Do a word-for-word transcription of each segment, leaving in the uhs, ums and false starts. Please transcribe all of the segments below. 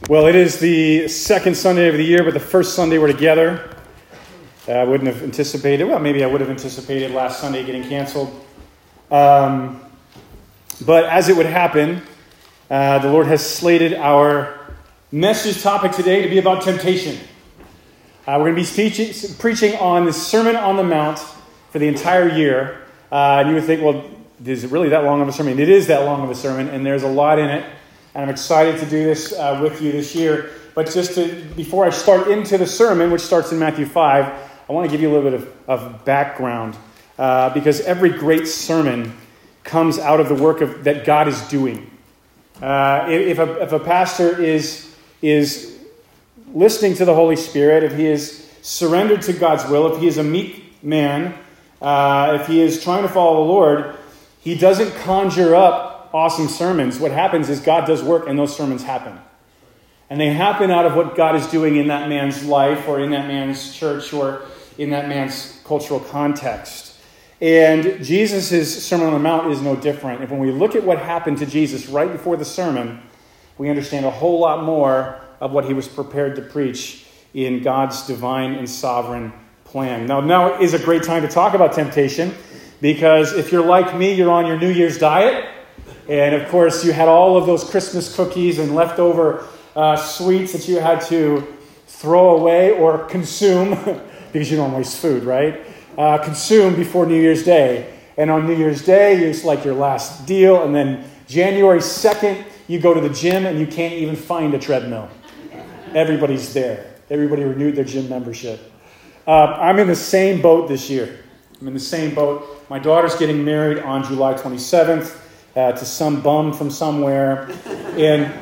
Well, it is the second Sunday of the year, but the first Sunday we're together. Uh, I wouldn't have anticipated, well, maybe I would have anticipated last Sunday getting canceled. Um, but as it would happen, uh, the Lord has slated our message topic today to be about temptation. Uh, we're going to be speech- preaching on the Sermon on the Mount for the entire year. Uh, and you would think, well, is it really that long of a sermon? It is that long of a sermon, and there's a lot in it. And I'm excited to do this uh, with you this year. But just to, before I start into the sermon, which starts in Matthew five, I want to give you a little bit of, of background. Uh, because every great sermon comes out of the work of, that God is doing. Uh, if, a, if a pastor is, is listening to the Holy Spirit, if he is surrendered to God's will, if he is a meek man, uh, if he is trying to follow the Lord, he doesn't conjure up awesome sermons. What happens is God does work and those sermons happen. And they happen out of what God is doing in that man's life or in that man's church or in that man's cultural context. And Jesus' Sermon on the Mount is no different. And when we look at what happened to Jesus right before the sermon, we understand a whole lot more of what he was prepared to preach in God's divine and sovereign plan. Now, now is a great time to talk about temptation, because if you're like me, you're on your New Year's diet. And of course, you had all of those Christmas cookies and leftover uh, sweets that you had to throw away or consume, because you don't waste food, right? Uh, consume before New Year's Day. And on New Year's Day, it's like your last deal. And then January second, you go to the gym and you can't even find a treadmill. Everybody's there. Everybody renewed their gym membership. Uh, I'm in the same boat this year. I'm in the same boat. My daughter's getting married on July twenty-seventh. Uh, to some bum from somewhere, and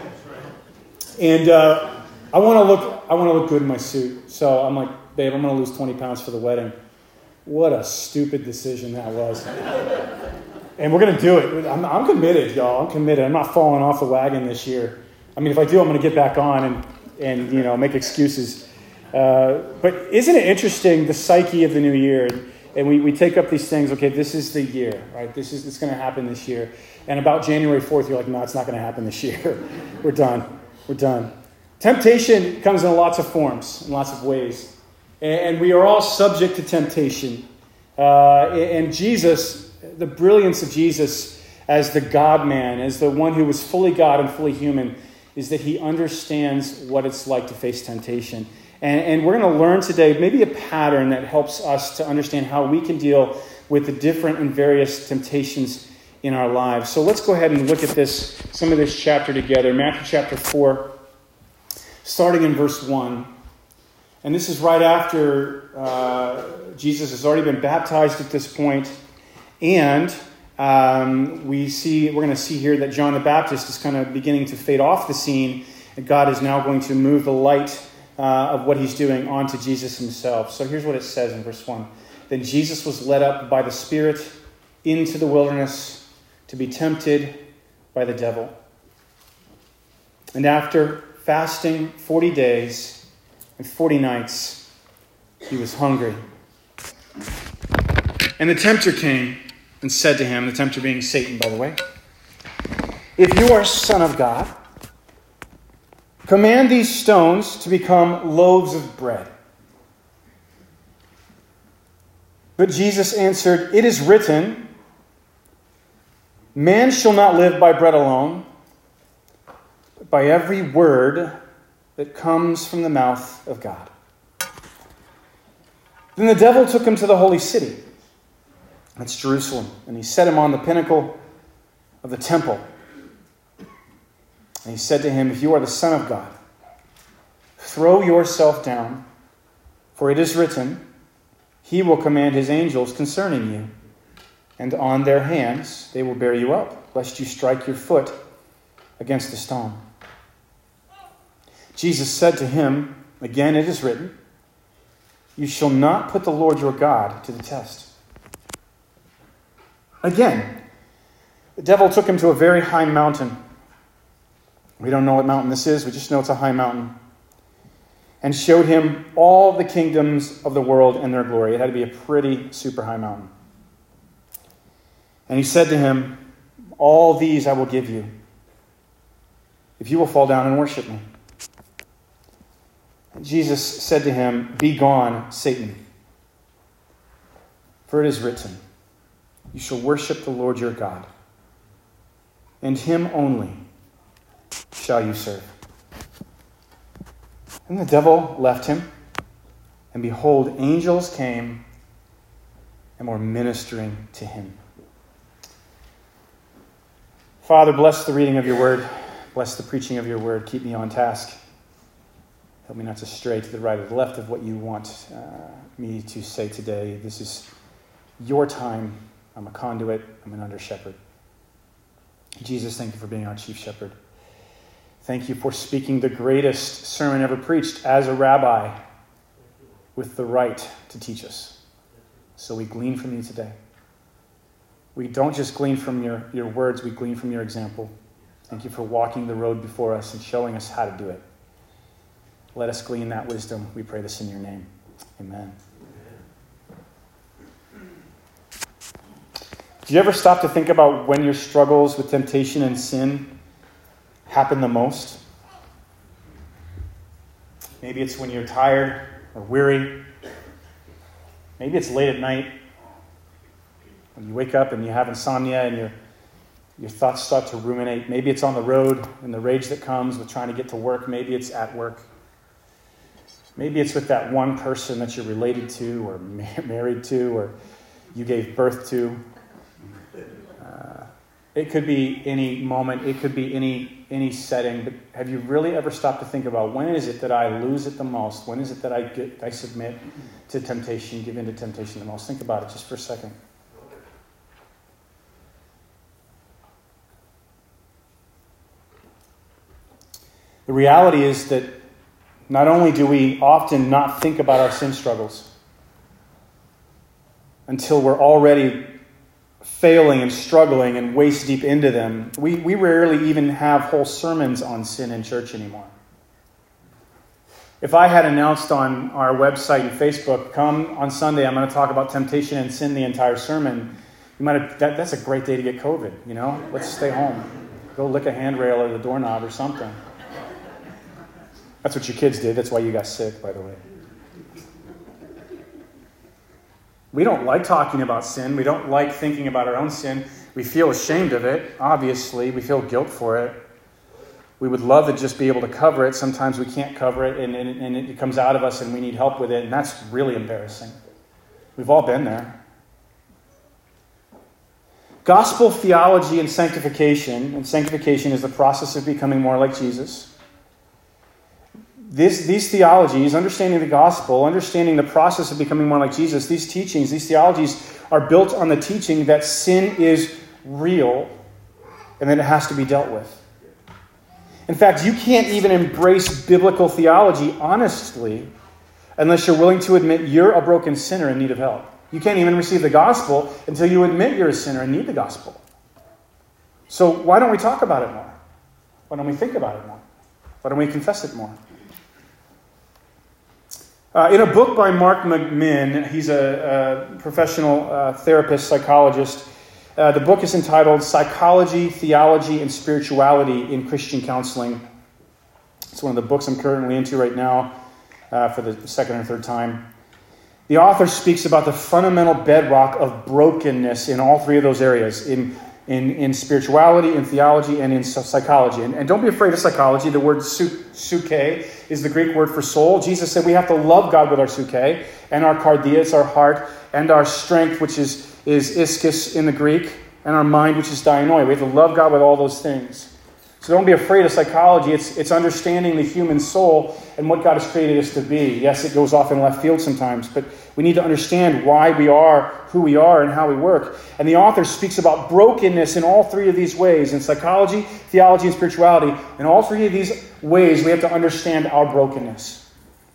and uh, I want to look. I want to look good in my suit. So I'm like, babe, I'm going to lose twenty pounds for the wedding. What a stupid decision that was. And we're going to do it. I'm, I'm committed, y'all. I'm committed. I'm not falling off the wagon this year. I mean, if I do, I'm going to get back on and and you know make excuses. Uh, but isn't it interesting, the psyche of the new year? And we, we take up these things. Okay, this is the year, right? This is it's going to happen this year. And about January fourth, you're like, no, it's not going to happen this year. We're done. We're done. Temptation comes in lots of forms, in lots of ways. And we are all subject to temptation. Uh, and Jesus, the brilliance of Jesus as the God-man, as the one who was fully God and fully human, is that he understands what it's like to face temptation. And, and we're going to learn today maybe a pattern that helps us to understand how we can deal with the different and various temptations in our lives. So let's go ahead and look at this, some of this chapter together. Matthew chapter four, starting in verse one. And this is right after uh, Jesus has already been baptized at this point. And um, we see, we're going to see here that John the Baptist is kind of beginning to fade off the scene. And God is now going to move the light uh, of what he's doing onto Jesus himself. So here's what it says in verse one. Then Jesus was led up by the Spirit into the wilderness to be tempted by the devil. And after fasting forty days and forty nights, he was hungry. And the tempter came and said to him, the tempter being Satan, by the way, if you are Son of God, command these stones to become loaves of bread. But Jesus answered, it is written, man shall not live by bread alone, but by every word that comes from the mouth of God. Then the devil took him to the holy city, that's Jerusalem, and he set him on the pinnacle of the temple. And he said to him, if you are the Son of God, throw yourself down, for it is written, he will command his angels concerning you, and on their hands they will bear you up, lest you strike your foot against a stone. Jesus said to him, again it is written, you shall not put the Lord your God to the test. Again, the devil took him to a very high mountain. We don't know what mountain this is, we just know it's a high mountain. And showed him all the kingdoms of the world and their glory. It had to be a pretty super high mountain. And he said to him, all these I will give you, if you will fall down and worship me. Jesus said to him, "Be gone, Satan. For it is written, you shall worship the Lord your God, and him only shall you serve." And the devil left him, and behold, angels came and were ministering to him. Father, bless the reading of your word. Bless the preaching of your word. Keep me on task. Help me not to stray to the right or the left of what you want uh, me to say today. This is your time. I'm a conduit. I'm an under-shepherd. Jesus, thank you for being our chief shepherd. Thank you for speaking the greatest sermon ever preached as a rabbi with the right to teach us. So we glean from you today. We don't just glean from your, your words, we glean from your example. Thank you for walking the road before us and showing us how to do it. Let us glean that wisdom. We pray this in your name. Amen. Do you ever stop to think about when your struggles with temptation and sin happen the most? Maybe it's when you're tired or weary. Maybe it's late at night when you wake up and you have insomnia and your your thoughts start to ruminate. Maybe it's on the road and the rage that comes with trying to get to work. Maybe it's at work. Maybe it's with that one person that you're related to or married to or you gave birth to. Uh, it could be any moment. It could be any any setting. But have you really ever stopped to think about when is it that I lose it the most? When is it that I get I submit to temptation, give in to temptation the most? Think about it just for a second. The reality is that not only do we often not think about our sin struggles until we're already failing and struggling and waist deep into them, we, we rarely even have whole sermons on sin in church anymore. If I had announced on our website and Facebook, come on Sunday, I'm going to talk about temptation and sin the entire sermon, you might have, that, that's a great day to get COVID, you know? Let's stay home. Go lick a handrail or the doorknob or something. That's what your kids did. That's why you got sick, by the way. We don't like talking about sin. We don't like thinking about our own sin. We feel ashamed of it, obviously. We feel guilt for it. We would love to just be able to cover it. Sometimes we can't cover it, and, and, and it comes out of us, and we need help with it, and that's really embarrassing. We've all been there. Gospel theology and sanctification, and sanctification is the process of becoming more like Jesus. This, these theologies, understanding the gospel, understanding the process of becoming more like Jesus, these teachings, these theologies are built on the teaching that sin is real and that it has to be dealt with. In fact, you can't even embrace biblical theology honestly unless you're willing to admit you're a broken sinner in need of help. You can't even receive the gospel until you admit you're a sinner and need the gospel. So why don't we talk about it more? Why don't we think about it more? Why don't we confess it more? Uh, in a book by Mark McMinn, he's a, a professional uh, therapist, psychologist. Uh, the book is entitled Psychology, Theology, and Spirituality in Christian Counseling. It's one of the books I'm currently into right now uh, for the second or third time. The author speaks about the fundamental bedrock of brokenness in all three of those areas, in in, in spirituality, in theology, and in psychology. And, and don't be afraid of psychology. The word suke is the Greek word for soul. Jesus said we have to love God with our suke, and our cardia, it's our heart, and our strength, which is, is ischus in the Greek, and our mind, which is dianoi. We have to love God with all those things. So don't be afraid of psychology. It's, it's understanding the human soul and what God has created us to be. Yes, it goes off in left field sometimes, but we need to understand why we are who we are and how we work. And the author speaks about brokenness in all three of these ways, in psychology, theology, and spirituality. In all three of these ways, we have to understand our brokenness.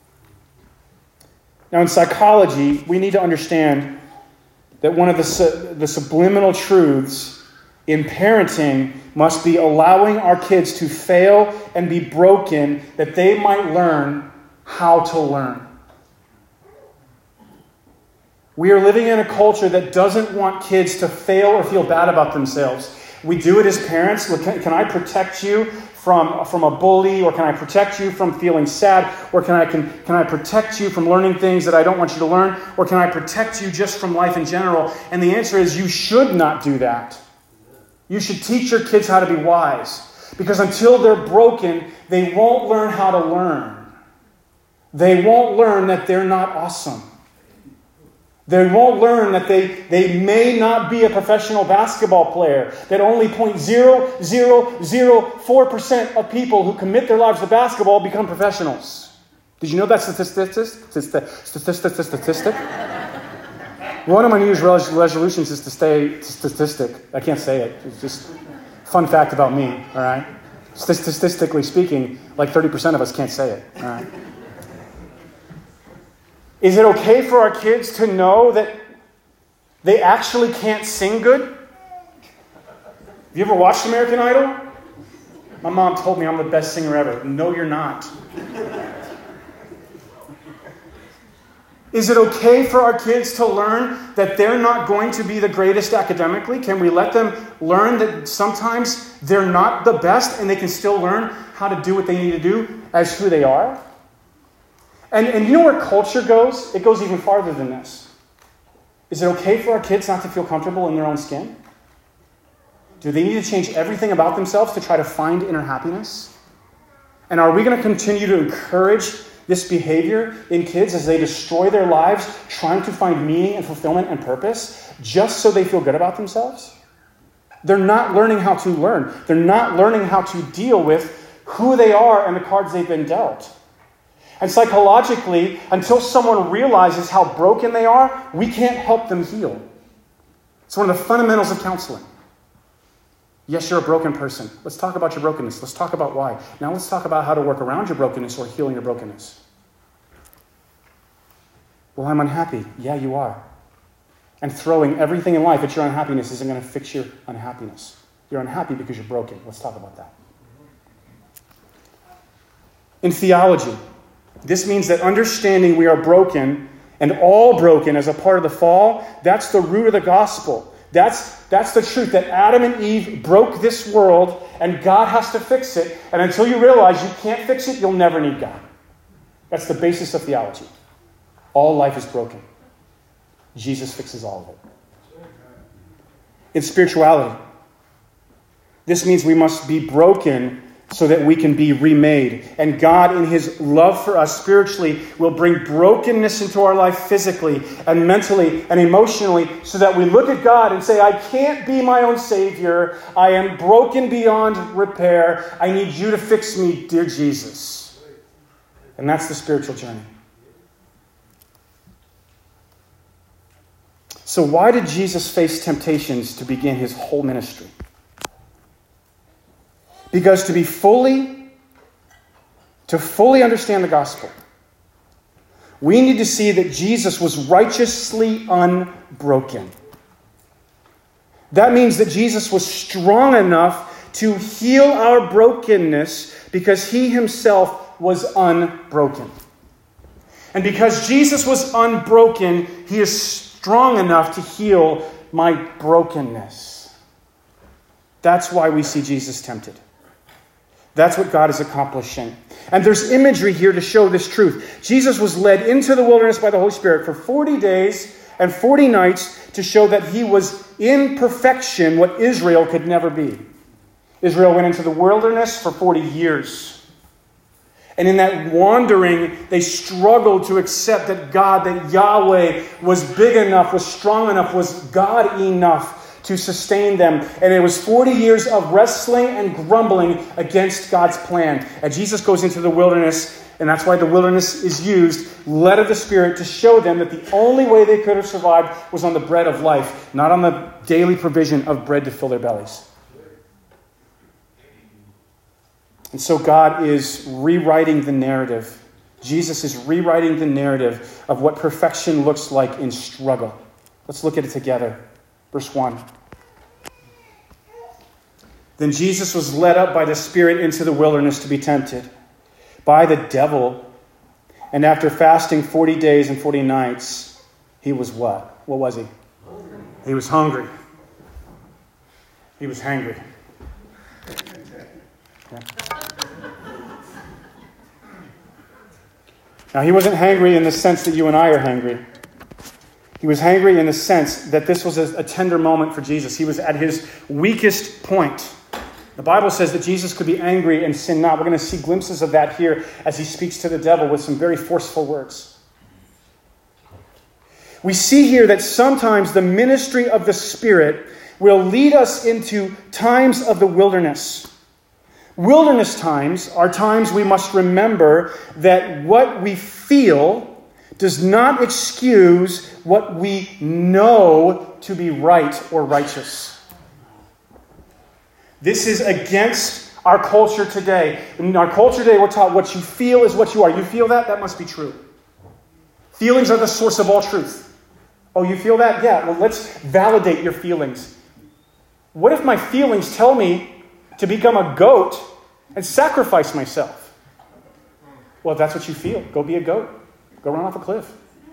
Now, in psychology, we need to understand that one of the, su- the subliminal truths in parenting must be allowing our kids to fail and be broken that they might learn how to learn. We are living in a culture that doesn't want kids to fail or feel bad about themselves. We do it as parents. Can I protect you from, from a bully? Or can I protect you from feeling sad? Or can I, can, can I protect you from learning things that I don't want you to learn? Or can I protect you just from life in general? And the answer is you should not do that. You should teach your kids how to be wise. Because until they're broken, they won't learn how to learn. They won't learn that they're not awesome. They won't learn that they, they may not be a professional basketball player, that only zero point zero zero zero four percent of people who commit their lives to basketball become professionals. Did you know that statistic? Statistic? Statistic? One of my New Year's resolutions is to stay statistic. I can't say it. It's just a fun fact about me, all right? Statistically speaking, like thirty percent of us can't say it, all right? Is it okay for our kids to know that they actually can't sing good? Have you ever watched American Idol? My mom told me I'm the best singer ever. No, you're not. Is it okay for our kids to learn that they're not going to be the greatest academically? Can we let them learn that sometimes they're not the best and they can still learn how to do what they need to do as who they are? And, and you know where culture goes? It goes even farther than this. Is it okay for our kids not to feel comfortable in their own skin? Do they need to change everything about themselves to try to find inner happiness? And are we going to continue to encourage this behavior in kids as they destroy their lives trying to find meaning and fulfillment and purpose just so they feel good about themselves? They're not learning how to learn. They're not learning how to deal with who they are and the cards they've been dealt. And psychologically, until someone realizes how broken they are, we can't help them heal. It's one of the fundamentals of counseling. Yes, you're a broken person. Let's talk about your brokenness. Let's talk about why. Now let's talk about how to work around your brokenness or healing your brokenness. Well, I'm unhappy. Yeah, you are. And throwing everything in life at your unhappiness isn't going to fix your unhappiness. You're unhappy because you're broken. Let's talk about that. In theology, this means that understanding we are broken and all broken as a part of the fall, that's the root of the gospel. That's, that's the truth, that Adam and Eve broke this world and God has to fix it. And until you realize you can't fix it, you'll never need God. That's the basis of theology. All life is broken. Jesus fixes all of it. In spirituality, this means we must be broken so that we can be remade. And God, in his love for us spiritually, will bring brokenness into our life physically and mentally and emotionally so that we look at God and say, I can't be my own Savior. I am broken beyond repair. I need you to fix me, dear Jesus. And that's the spiritual journey. So why did Jesus face temptations to begin his whole ministry? Because to be fully, to fully understand the gospel, we need to see that Jesus was righteously unbroken. That means that Jesus was strong enough to heal our brokenness because he himself was unbroken. And because Jesus was unbroken, he is strong enough to heal my brokenness. That's why we see Jesus tempted. That's what God is accomplishing. And there's imagery here to show this truth. Jesus was led into the wilderness by the Holy Spirit for forty days and forty nights to show that he was in perfection what Israel could never be. Israel went into the wilderness for forty years. And in that wandering, they struggled to accept that God, that Yahweh was big enough, was strong enough, was God enough to sustain them. And it was forty years of wrestling and grumbling against God's plan. And Jesus goes into the wilderness, and that's why the wilderness is used, led of the Spirit, to show them that the only way they could have survived was on the bread of life, not on the daily provision of bread to fill their bellies. And so God is rewriting the narrative. Jesus is rewriting the narrative of what perfection looks like in struggle. Let's look at it together. Verse one. Then Jesus was led up by the Spirit into the wilderness to be tempted by the devil. And after fasting forty days and forty nights, he was what? What was he? Hungry. He was hungry. He was hangry. Yeah. Now, he wasn't hangry in the sense that you and I are hangry. He was hangry in the sense that this was a, a tender moment for Jesus. He was at his weakest point. The Bible says that Jesus could be angry and sin not. We're going to see glimpses of that here as he speaks to the devil with some very forceful words. We see here that sometimes the ministry of the Spirit will lead us into times of the wilderness. Wilderness times are times we must remember that what we feel does not excuse what we know to be right or righteous. This is against our culture today. In our culture today, we're taught what you feel is what you are. You feel that? That must be true. Feelings are the source of all truth. Oh, you feel that? Yeah, well, let's validate your feelings. What if my feelings tell me to become a goat and sacrifice myself? Well, if that's what you feel, go be a goat. Go run off a cliff.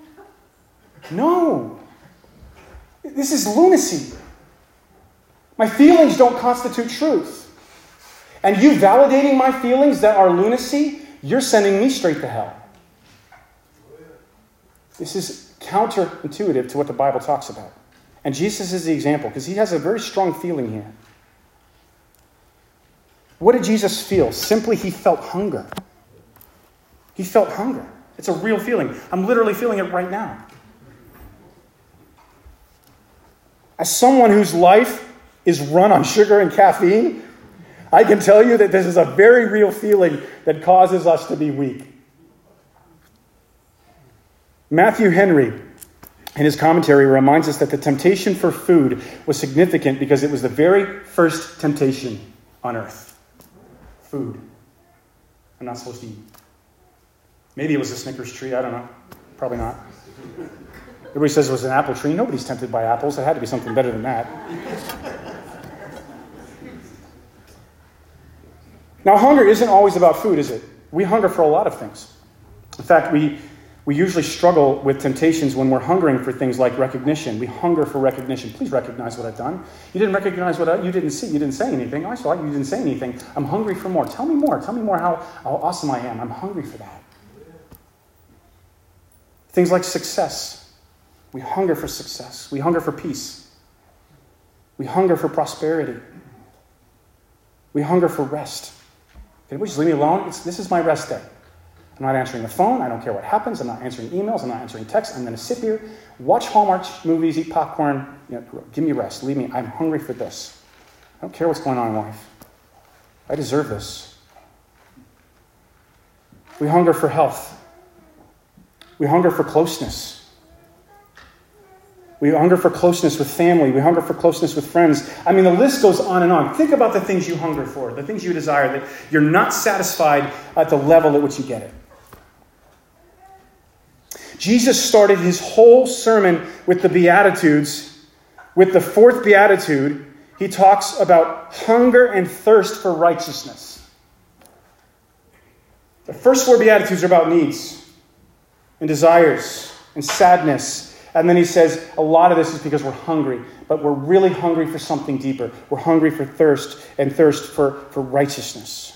No. This is lunacy. My feelings don't constitute truth. And you validating my feelings that are lunacy, you're sending me straight to hell. This is counterintuitive to what the Bible talks about. And Jesus is the example because he has a very strong feeling here. What did Jesus feel? Simply, he felt hunger. He felt hunger. It's a real feeling. I'm literally feeling it right now. As someone whose life is run on sugar and caffeine, I can tell you that this is a very real feeling that causes us to be weak. Matthew Henry, in his commentary, reminds us that the temptation for food was significant because it was the very first temptation on earth. Food. I'm not supposed to eat. Maybe it was a Snickers tree. I don't know. Probably not. Everybody says it was an apple tree. Nobody's tempted by apples. It had to be something better than that. Now, hunger isn't always about food, is it? We hunger for a lot of things. In fact, we, we usually struggle with temptations when we're hungering for things like recognition. We hunger for recognition. Please recognize what I've done. You didn't recognize what I, you didn't see. You didn't say anything. I saw it. You didn't say anything. I'm hungry for more. Tell me more. Tell me more how, how awesome I am. I'm hungry for that. Things like success. We hunger for success. We hunger for peace. We hunger for prosperity. We hunger for rest. Can we just leave me alone? It's, this is my rest day. I'm not answering the phone. I don't care what happens. I'm not answering emails. I'm not answering texts. I'm going to sit here, watch Hallmark movies, eat popcorn. You know, give me rest. Leave me. I'm hungry for this. I don't care what's going on in life. I deserve this. We hunger for health. We hunger for closeness. We hunger for closeness with family. We hunger for closeness with friends. I mean, the list goes on and on. Think about the things you hunger for, the things you desire, that you're not satisfied at the level at which you get it. Jesus started his whole sermon with the Beatitudes. With the fourth Beatitude, he talks about hunger and thirst for righteousness. The first four Beatitudes are about needs and desires and sadness. And then he says a lot of this is because we're hungry, but we're really hungry for something deeper. We're hungry for thirst and thirst for, for righteousness.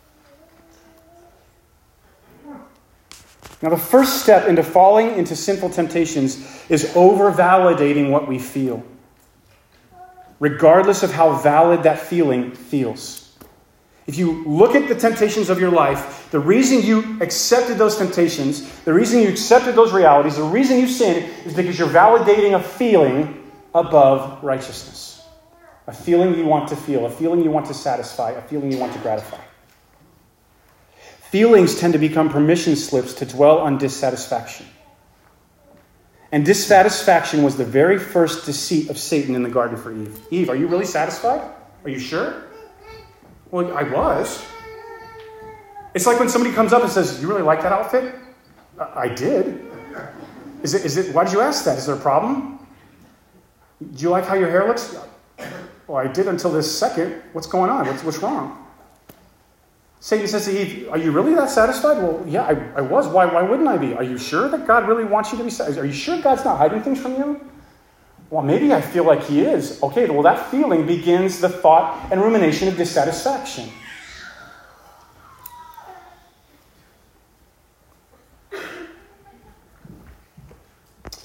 Now, the first step into falling into sinful temptations is over-validating what we feel, regardless of how valid that feeling feels. If you look at the temptations of your life, the reason you accepted those temptations, the reason you accepted those realities, the reason you sin is because you're validating a feeling above righteousness. A feeling you want to feel, a feeling you want to satisfy, a feeling you want to gratify. Feelings tend to become permission slips to dwell on dissatisfaction. And dissatisfaction was the very first deceit of Satan in the garden for Eve. Eve, are you really satisfied? Are you sure? Well, I was. It's like when somebody comes up and says, you really like that outfit? I, I did. Is it, is it, why did you ask that? Is there a problem? Do you like how your hair looks? Well, I did until this second. What's going on? What's, what's wrong? Satan says to Eve, are you really that satisfied? Well, yeah, I, I was. Why, why wouldn't I be? Are you sure that God really wants you to be satisfied? Are you sure God's not hiding things from you? Well, maybe I feel like he is. Okay, well, that feeling begins the thought and rumination of dissatisfaction.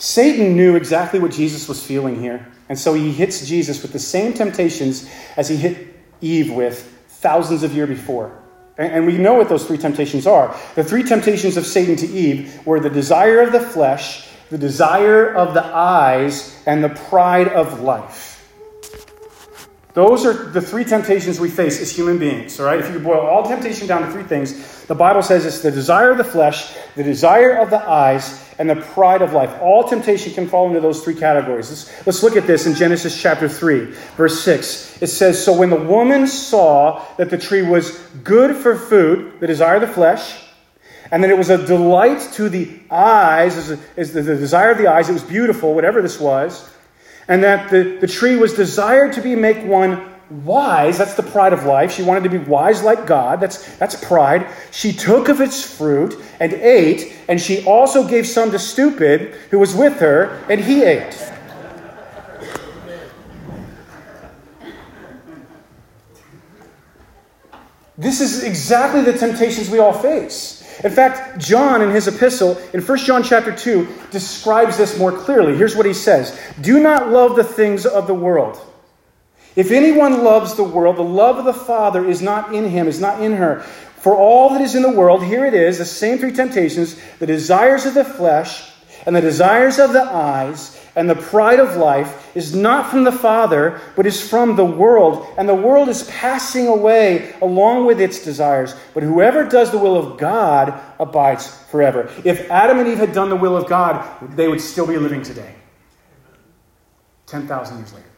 Satan knew exactly what Jesus was feeling here. And so he hits Jesus with the same temptations as he hit Eve with thousands of years before. And we know what those three temptations are. The three temptations of Satan to Eve were the desire of the flesh, the desire of the eyes, and the pride of life. Those are the three temptations we face as human beings, all right? If you could boil all temptation down to three things, the Bible says it's the desire of the flesh, the desire of the eyes, and the pride of life. All temptation can fall into those three categories. Let's, let's look at this in Genesis chapter three, verse six. It says, "So when the woman saw that the tree was good for food," the desire of the flesh, "and that it was a delight to the eyes," is, is the, the desire of the eyes, it was beautiful, whatever this was, "and that the, the tree was desired to be make one wise," that's the pride of life. She wanted to be wise like God. That's, that's pride. "She took of its fruit and ate, and she also gave some to stupid who was with her, and he ate." This is exactly the temptations we all face. In fact, John in his epistle, in First John chapter two, describes this more clearly. Here's what he says. "Do not love the things of the world. If anyone loves the world, the love of the Father is not in him, is not in her. For all that is in the world," here it is, the same three temptations, "the desires of the flesh and the desires of the eyes and the pride of life is not from the Father, but is from the world. And the world is passing away along with its desires. But whoever does the will of God abides forever." If Adam and Eve had done the will of God, they would still be living today. ten thousand years later.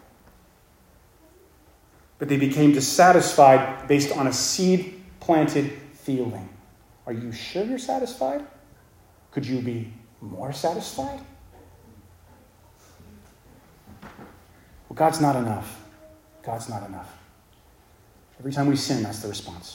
But they became dissatisfied based on a seed-planted feeling. Are you sure you're satisfied? Could you be more satisfied? Well, God's not enough. God's not enough. Every time we sin, that's the response.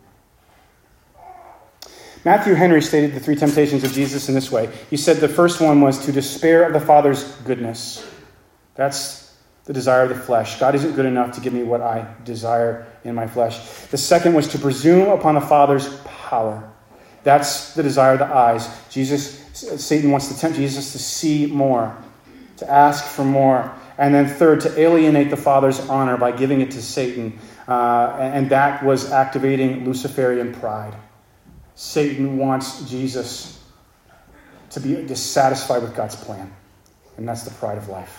Matthew Henry stated the three temptations of Jesus in this way. He said the first one was to despair of the Father's goodness. That's the desire of the flesh. God isn't good enough to give me what I desire in my flesh. The second was to presume upon the Father's power. That's the desire of the eyes. Jesus, Satan wants to tempt Jesus to see more, to ask for more. And then third, to alienate the Father's honor by giving it to Satan. Uh, and that was activating Luciferian pride. Satan wants Jesus to be dissatisfied with God's plan. And that's the pride of life.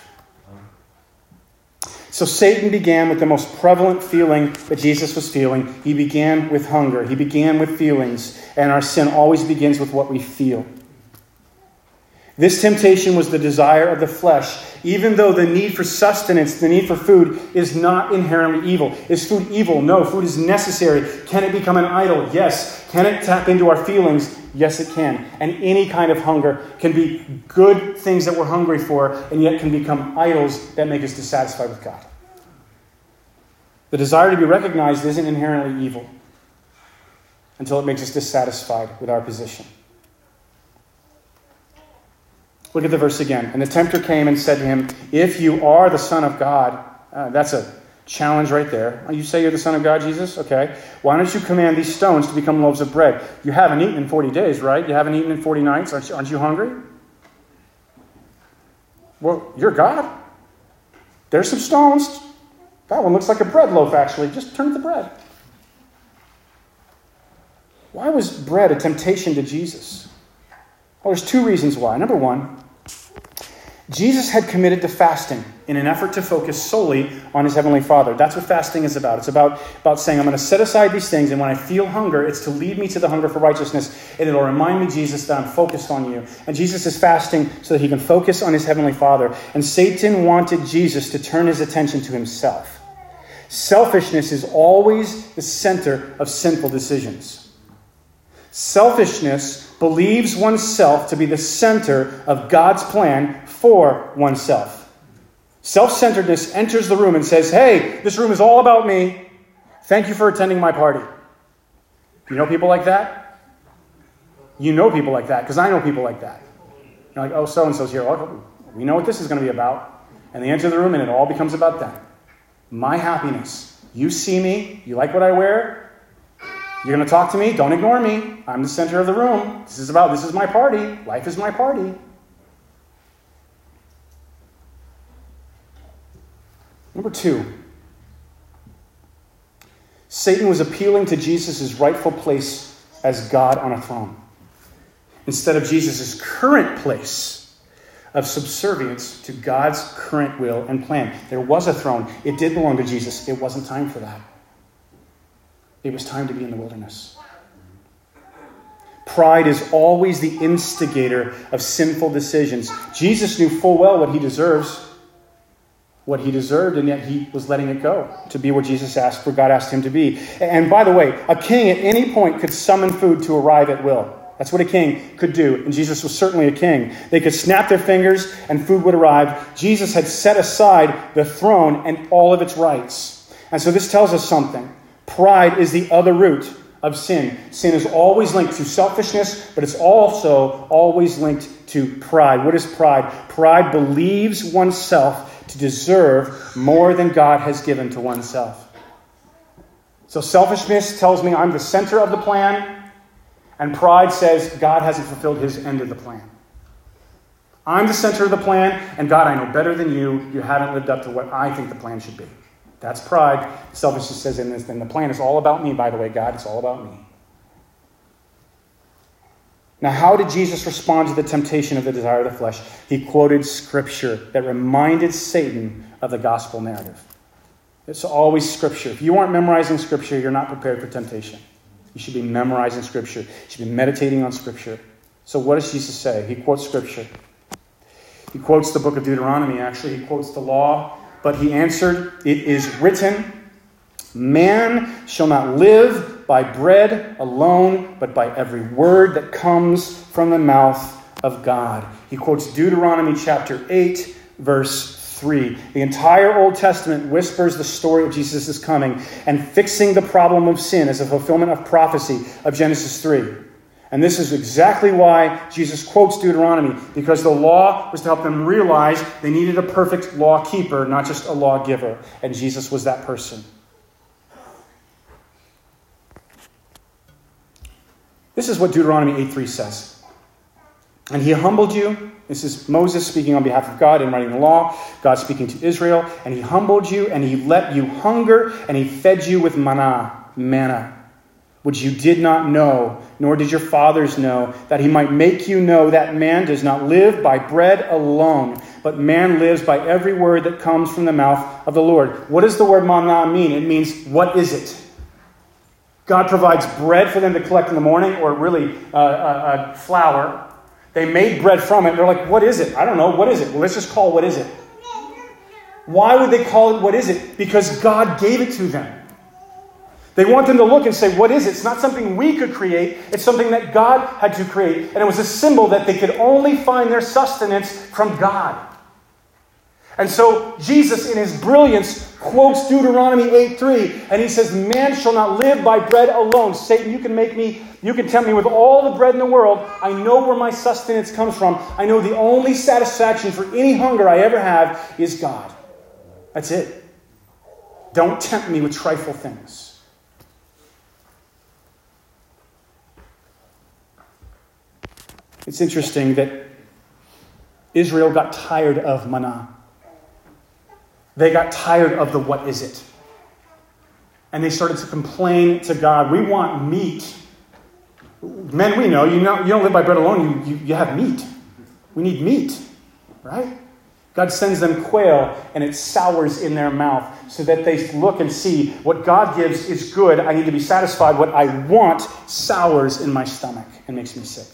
So Satan began with the most prevalent feeling that Jesus was feeling. He began with hunger. He began with feelings. And our sin always begins with what we feel. This temptation was the desire of the flesh, even though the need for sustenance, the need for food, is not inherently evil. Is food evil? No, food is necessary. Can it become an idol? Yes. Can it tap into our feelings? Yes, it can. And any kind of hunger can be good things that we're hungry for, and yet can become idols that make us dissatisfied with God. The desire to be recognized isn't inherently evil until it makes us dissatisfied with our position. Look at the verse again. "And the tempter came and said to him, 'If you are the Son of God,'" uh, that's a challenge right there. "You say you're the Son of God, Jesus? Okay. "Why don't you command these stones to become loaves of bread?" You haven't eaten in forty days, right? You haven't eaten in forty nights. Aren't you, aren't you hungry? "Well, you're God. There's some stones. That one looks like a bread loaf, actually. Just turn it to bread." Why was bread a temptation to Jesus? Well, there's two reasons why. Number one, Jesus had committed to fasting in an effort to focus solely on his Heavenly Father. That's what fasting is about. It's about, about saying, I'm going to set aside these things, and when I feel hunger, it's to lead me to the hunger for righteousness, and it'll remind me, Jesus, that I'm focused on you. And Jesus is fasting so that he can focus on his Heavenly Father. And Satan wanted Jesus to turn his attention to himself. Selfishness is always the center of sinful decisions. Selfishness believes oneself to be the center of God's plan for oneself. Self-centeredness enters the room and says, hey, this room is all about me. Thank you for attending my party. You know people like that? You know people like that, because I know people like that. You're like, oh, so-and-so's here. Oh, we know what this is going to be about. And they enter the room and it all becomes about them. My happiness. You see me. You like what I wear. You're going to talk to me? Don't ignore me. I'm the center of the room. This is about, this is my party. Life is my party. Number two, Satan was appealing to Jesus' rightful place as God on a throne, instead of Jesus' current place of subservience to God's current will and plan. There was a throne. It did belong to Jesus. It wasn't time for that. It was time to be in the wilderness. Pride is always the instigator of sinful decisions. Jesus knew full well what he deserves, what he deserved, and yet he was letting it go to be where Jesus asked, where God asked him to be. And by the way, a king at any point could summon food to arrive at will. That's what a king could do, and Jesus was certainly a king. They could snap their fingers and food would arrive. Jesus had set aside the throne and all of its rights. And so this tells us something. Pride is the other root of sin. Sin is always linked to selfishness, but it's also always linked to pride. What is pride? Pride believes oneself to deserve more than God has given to oneself. So selfishness tells me I'm the center of the plan, and pride says God hasn't fulfilled his end of the plan. I'm the center of the plan, and God, I know better than you. You haven't lived up to what I think the plan should be. That's pride. Selfishness says in this, then the plan is all about me, by the way, God. It's all about me. Now, how did Jesus respond to the temptation of the desire of the flesh? He quoted Scripture that reminded Satan of the gospel narrative. It's always Scripture. If you aren't memorizing Scripture, you're not prepared for temptation. You should be memorizing Scripture. You should be meditating on Scripture. So what does Jesus say? He quotes Scripture. He quotes the book of Deuteronomy, actually. He quotes the law. But he answered, it is written, man shall not live by bread alone, but by every word that comes from the mouth of God. He quotes Deuteronomy chapter eight, verse three. The entire Old Testament whispers the story of Jesus' coming and fixing the problem of sin as a fulfillment of prophecy of Genesis three. And this is exactly why Jesus quotes Deuteronomy, because the law was to help them realize they needed a perfect law keeper, not just a lawgiver. And Jesus was that person. This is what Deuteronomy eight three says. And he humbled you. This is Moses speaking on behalf of God and writing the law. God speaking to Israel. And he humbled you, and he let you hunger, and he fed you with manna, manna, which you did not know, nor did your fathers know, that he might make you know that man does not live by bread alone, but man lives by every word that comes from the mouth of the Lord. What does the word manna mean? It means, what is it? God provides bread for them to collect in the morning, or really uh, uh, uh, flour. They made bread from it. They're like, what is it? I don't know. What is it? Well, let's just call it what is it. Why would they call it what is it? Because God gave it to them. They want them to look and say, what is it? It's not something we could create. It's something that God had to create. And it was a symbol that they could only find their sustenance from God. And so Jesus, in his brilliance, quotes Deuteronomy eight three. And he says, man shall not live by bread alone. Satan, you can make me, you can tempt me with all the bread in the world. I know where my sustenance comes from. I know the only satisfaction for any hunger I ever have is God. That's it. Don't tempt me with trifle things. It's interesting that Israel got tired of manna. They got tired of the what is it. And they started to complain to God. We want meat. Men, we know, you know, you don't live by bread alone, you, you, you have meat. We need meat, right? God sends them quail and it sours in their mouth so that they look and see what God gives is good. I need to be satisfied. What I want sours in my stomach and makes me sick.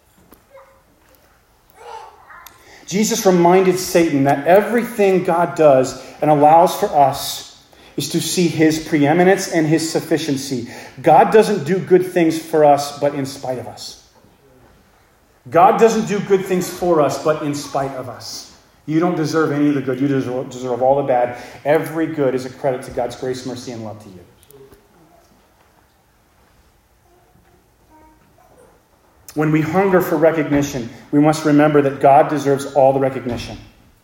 Jesus reminded Satan that everything God does and allows for us is to see his preeminence and his sufficiency. God doesn't do good things for us, but in spite of us. God doesn't do good things for us, but in spite of us. You don't deserve any of the good. You deserve, deserve all the bad. Every good is a credit to God's grace, mercy, and love to you. When we hunger for recognition, we must remember that God deserves all the recognition.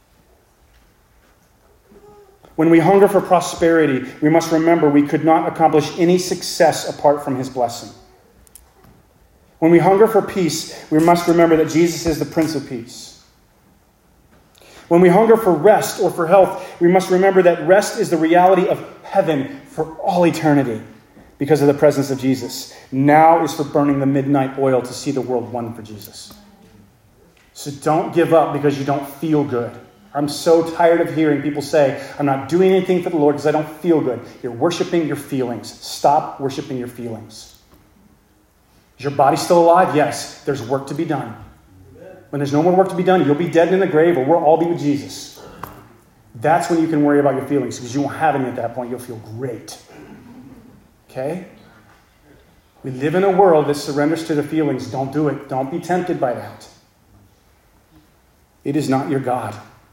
When we hunger for prosperity, we must remember we could not accomplish any success apart from his blessing. When we hunger for peace, we must remember that Jesus is the Prince of Peace. When we hunger for rest or for health, we must remember that rest is the reality of heaven for all eternity because of the presence of Jesus. Now is for burning the midnight oil to see the world won for Jesus. So don't give up because you don't feel good. I'm so tired of hearing people say, I'm not doing anything for the Lord because I don't feel good. You're worshiping your feelings. Stop worshiping your feelings. Is your body still alive? Yes. There's work to be done. When there's no more work to be done, you'll be dead in the grave or we'll all be with Jesus. That's when you can worry about your feelings because you won't have any at that point. You'll feel great. Okay? We live in a world that surrenders to the feelings. Don't do it. Don't be tempted by that. It is not your God.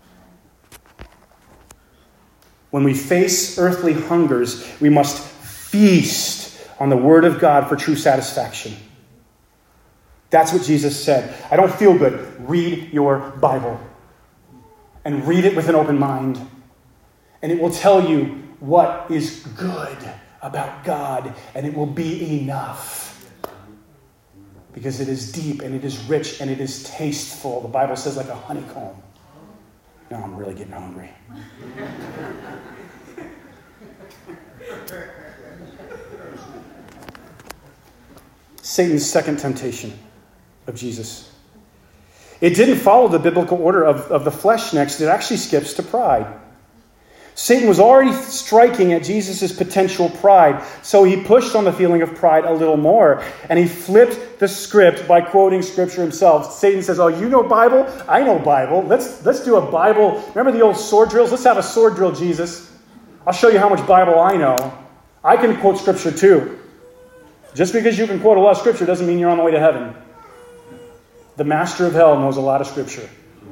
When we face earthly hungers, we must feast on the Word of God for true satisfaction. That's what Jesus said. I don't feel good. Read your Bible. And read it with an open mind. And it will tell you what is good about God. And it will be enough. Because it is deep and it is rich and it is tasteful. The Bible says like a honeycomb. Now I'm really getting hungry. Satan's second temptation of Jesus. It didn't follow the biblical order of, of the flesh next. It actually skips to pride. Satan was already striking at Jesus' potential pride, so he pushed on the feeling of pride a little more, and he flipped the script by quoting Scripture himself. Satan says, oh, you know Bible? I know Bible. Let's, let's do a Bible. Remember the old sword drills? Let's have a sword drill, Jesus. I'll show you how much Bible I know. I can quote Scripture too. Just because you can quote a lot of Scripture doesn't mean you're on the way to heaven. The master of hell knows a lot of Scripture.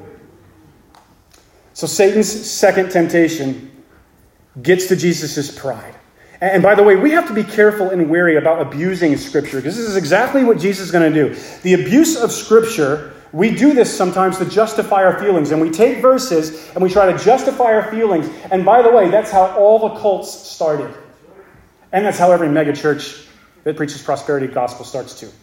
So Satan's second temptation gets to Jesus' pride. And by the way, we have to be careful and wary about abusing Scripture, because this is exactly what Jesus is going to do. The abuse of Scripture, we do this sometimes to justify our feelings. And we take verses and we try to justify our feelings. And by the way, that's how all the cults started. And that's how every megachurch that preaches prosperity gospel starts too.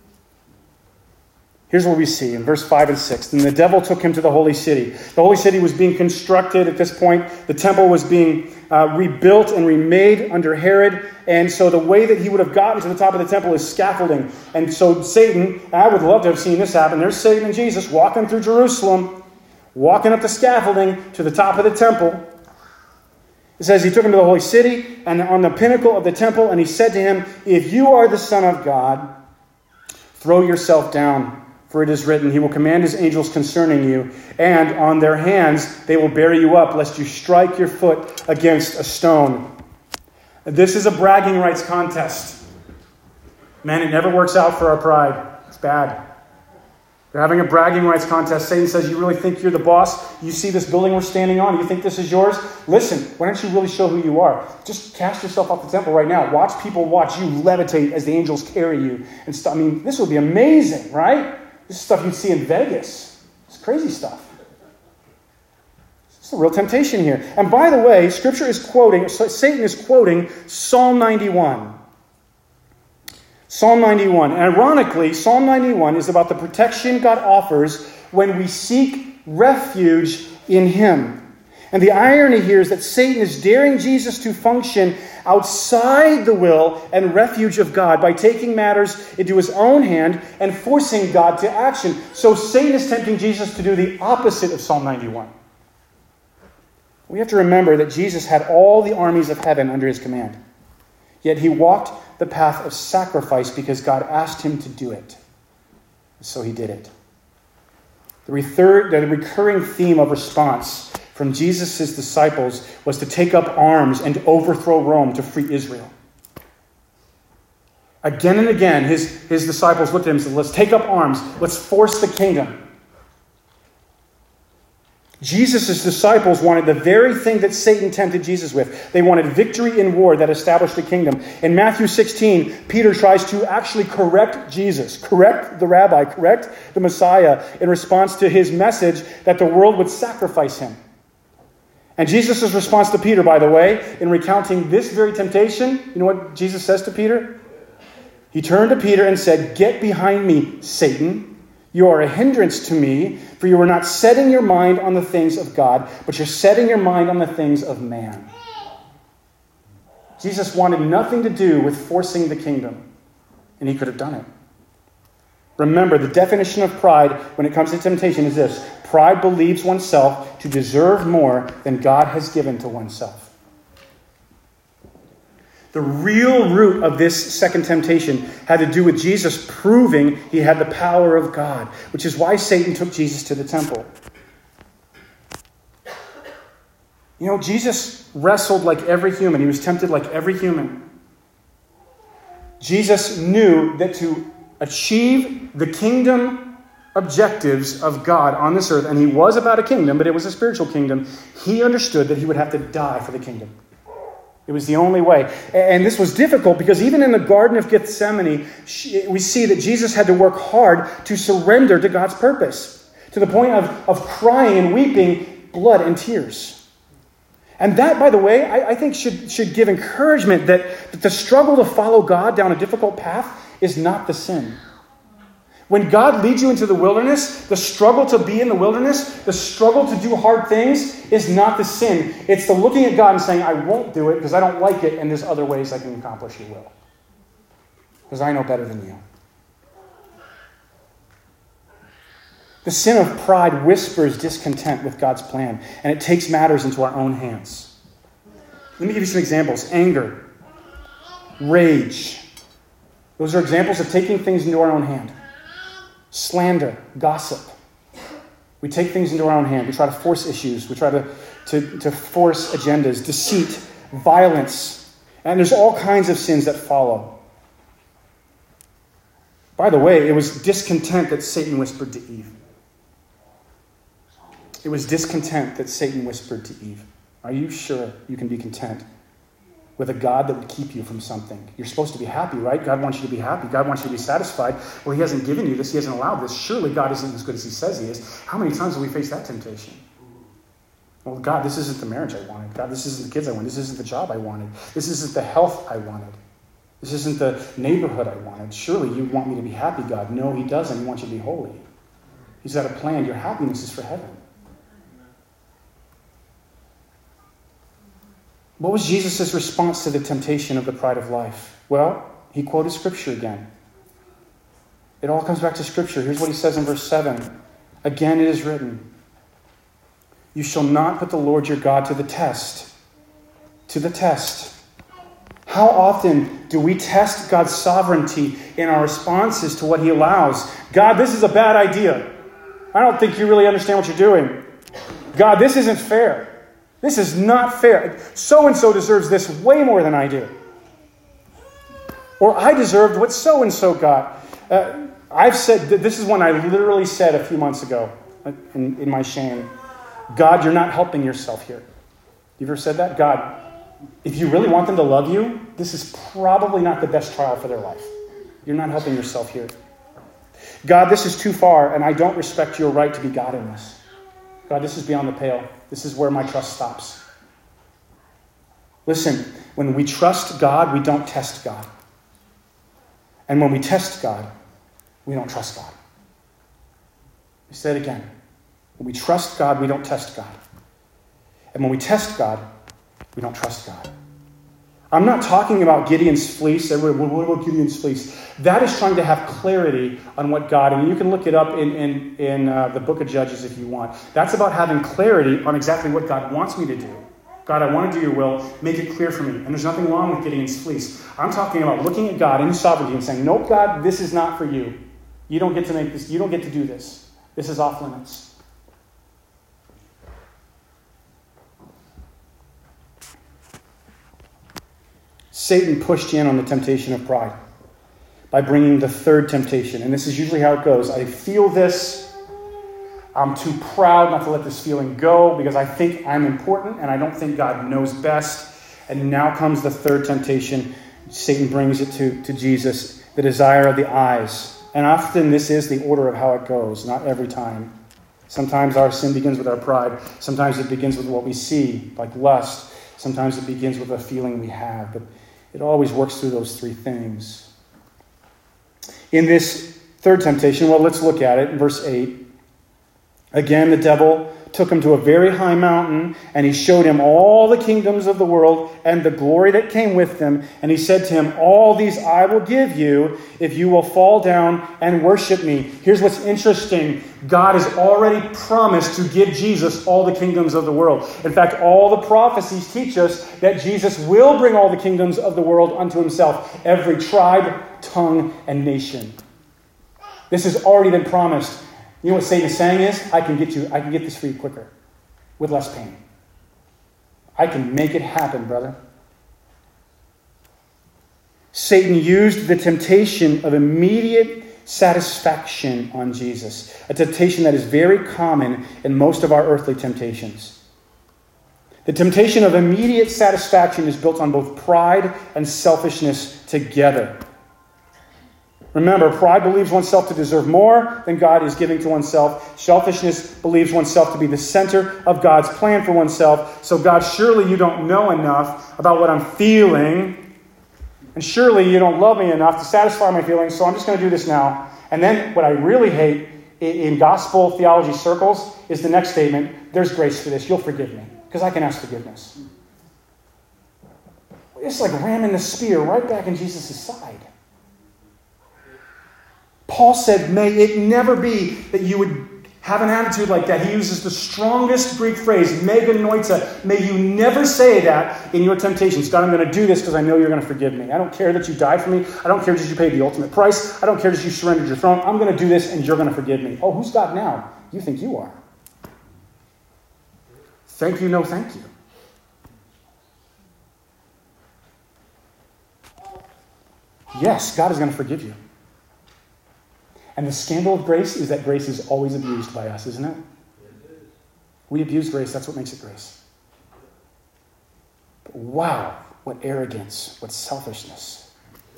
Here's what we see in verse five and six. And the devil took him to the holy city. The holy city was being constructed at this point. The temple was being uh, rebuilt and remade under Herod. And so the way that he would have gotten to the top of the temple is scaffolding. And so Satan, I would love to have seen this happen. There's Satan and Jesus walking through Jerusalem, walking up the scaffolding to the top of the temple. It says he took him to the holy city and on the pinnacle of the temple, and he said to him, if you are the Son of God, throw yourself down. For it is written, he will command his angels concerning you, and on their hands they will bear you up, lest you strike your foot against a stone. This is a bragging rights contest. Man, it never works out for our pride. It's bad. They're having a bragging rights contest. Satan says, you really think you're the boss? You see this building we're standing on? You think this is yours? Listen, why don't you really show who you are? Just cast yourself off the temple right now. Watch people watch you levitate as the angels carry you. And stuff. I mean, this would be amazing, right? This is stuff you'd see in Vegas. It's crazy stuff. It's a real temptation here. And by the way, Scripture is quoting, Satan is quoting Psalm ninety-one. Psalm ninety-one. And ironically, Psalm ninety-one is about the protection God offers when we seek refuge in Him. And the irony here is that Satan is daring Jesus to function outside the will and refuge of God by taking matters into his own hand and forcing God to action. So Satan is tempting Jesus to do the opposite of Psalm ninety-one. We have to remember that Jesus had all the armies of heaven under his command. Yet he walked the path of sacrifice because God asked him to do it. So he did it. The, rethir- the recurring theme of response from Jesus' disciples was to take up arms and to overthrow Rome to free Israel. Again and again, his, his disciples looked at him and said, let's take up arms. Let's force the kingdom. Jesus' disciples wanted the very thing that Satan tempted Jesus with. They wanted victory in war that established a kingdom. In Matthew sixteen, Peter tries to actually correct Jesus, correct the rabbi, correct the Messiah in response to his message that the world would sacrifice him. And Jesus' response to Peter, by the way, in recounting this very temptation, you know what Jesus says to Peter? He turned to Peter and said, get behind me, Satan. You are a hindrance to me, for you are not setting your mind on the things of God, but you're setting your mind on the things of man. Jesus wanted nothing to do with forcing the kingdom, and he could have done it. Remember, the definition of pride when it comes to temptation is this: pride believes oneself to deserve more than God has given to oneself. The real root of this second temptation had to do with Jesus proving he had the power of God, which is why Satan took Jesus to the temple. You know, Jesus wrestled like every human. He was tempted like every human. Jesus knew that to achieve the kingdom objectives of God on this earth, and he was about a kingdom, but it was a spiritual kingdom, he understood that he would have to die for the kingdom. It was the only way. And this was difficult because even in the Garden of Gethsemane, we see that Jesus had to work hard to surrender to God's purpose, to the point of, of crying and weeping blood and tears. And that, by the way, I, I think should, should give encouragement that, that the struggle to follow God down a difficult path is not the sin. When God leads you into the wilderness, the struggle to be in the wilderness, the struggle to do hard things is not the sin. It's the looking at God and saying, I won't do it because I don't like it, and there's other ways I can accomplish your will. Because I know better than you. The sin of pride whispers discontent with God's plan, and it takes matters into our own hands. Let me give you some examples. Anger, rage. Those are examples of taking things into our own hand. Slander, gossip. We take things into our own hand. We try to force issues. We try to, to, to force agendas. Deceit, violence. And there's all kinds of sins that follow. By the way, it was discontent that Satan whispered to Eve. It was discontent that Satan whispered to Eve. Are you sure you can be content with a God that would keep you from something? You're supposed to be happy, right? God wants you to be happy. God wants you to be satisfied. Well, he hasn't given you this. He hasn't allowed this. Surely God isn't as good as he says he is. How many times have we faced that temptation? Well, God, this isn't the marriage I wanted. God, this isn't the kids I wanted. This isn't the job I wanted. This isn't the health I wanted. This isn't the neighborhood I wanted. Surely you want me to be happy, God. No, he doesn't. He wants you to be holy. He's got a plan. Your happiness is for heaven. What was Jesus' response to the temptation of the pride of life? Well, he quoted Scripture again. It all comes back to Scripture. Here's what he says in verse seven. Again, it is written, you shall not put the Lord your God to the test. To the test. How often do we test God's sovereignty in our responses to what he allows? God, this is a bad idea. I don't think you really understand what you're doing. God, this isn't fair. This is not fair. So-and-so deserves this way more than I do. Or I deserved what so-and-so got. Uh, I've said, this is one I literally said a few months ago in, in my shame. God, you're not helping yourself here. You've ever said that? God, if you really want them to love you, this is probably not the best trial for their life. You're not helping yourself here. God, this is too far, and I don't respect your right to be God in this. God, this is beyond the pale. This is where my trust stops. Listen, when we trust God, we don't test God. And when we test God, we don't trust God. I say it again. When we trust God, we don't test God. And when we test God, we don't trust God. I'm not talking about Gideon's fleece. Everyone, what about Gideon's fleece? That is trying to have clarity on what God, and you can look it up in, in, in uh, the book of Judges if you want. That's about having clarity on exactly what God wants me to do. God, I want to do your will. Make it clear for me. And there's nothing wrong with Gideon's fleece. I'm talking about looking at God in his sovereignty and saying, nope, God, this is not for you. You don't get to make this. You don't get to do this. This is off limits. Satan pushed in on the temptation of pride by bringing the third temptation. And this is usually how it goes. I feel this. I'm too proud not to let this feeling go because I think I'm important and I don't think God knows best. And now comes the third temptation. Satan brings it to, to Jesus, the desire of the eyes. And often this is the order of how it goes, not every time. Sometimes our sin begins with our pride. Sometimes it begins with what we see, like lust. Sometimes it begins with a feeling we have. But it always works through those three things. In this third temptation? Well, let's look at it in verse eight. Again, the devil took him to a very high mountain, and he showed him all the kingdoms of the world and the glory that came with them. And he said to him, all these I will give you if you will fall down and worship me. Here's what's interesting. God has already promised to give Jesus all the kingdoms of the world. In fact, all the prophecies teach us that Jesus will bring all the kingdoms of the world unto himself, every tribe, tongue, and nation. This has already been promised. You know what Satan is saying is, I can get you, I can get this for you quicker, with less pain. I can make it happen, brother. Satan used the temptation of immediate satisfaction on Jesus, a temptation that is very common in most of our earthly temptations. The temptation of immediate satisfaction is built on both pride and selfishness together. Remember, pride believes oneself to deserve more than God is giving to oneself. Selfishness believes oneself to be the center of God's plan for oneself. So, God, surely you don't know enough about what I'm feeling. And surely you don't love me enough to satisfy my feelings. So I'm just going to do this now. And then what I really hate in gospel theology circles is the next statement. There's grace for this. You'll forgive me because I can ask forgiveness. It's like ramming the spear right back in Jesus' side. Paul said, may it never be that you would have an attitude like that. He uses the strongest Greek phrase, meganoita. May you never say that in your temptations. God, I'm going to do this because I know you're going to forgive me. I don't care that you died for me. I don't care that you paid the ultimate price. I don't care that you surrendered your throne. I'm going to do this and you're going to forgive me. Oh, who's God now? You think you are. Thank you, no thank you. Yes, God is going to forgive you. And the scandal of grace is that grace is always abused by us, isn't it? We abuse grace. That's what makes it grace. But wow, what arrogance, what selfishness.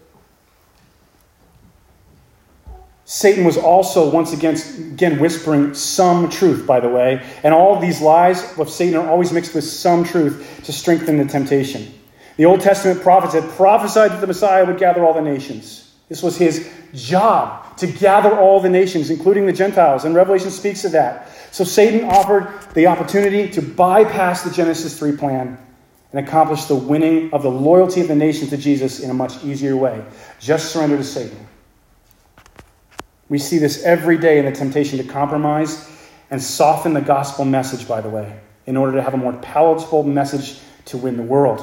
Satan was also, once again, again, whispering some truth, by the way. And all of these lies of Satan are always mixed with some truth to strengthen the temptation. The Old Testament prophets had prophesied that the Messiah would gather all the nations. This was his job, to gather all the nations, including the Gentiles. And Revelation speaks of that. So Satan offered the opportunity to bypass the Genesis three plan and accomplish the winning of the loyalty of the nation to Jesus in a much easier way. Just surrender to Satan. We see this every day in the temptation to compromise and soften the gospel message, by the way, in order to have a more palatable message to win the world.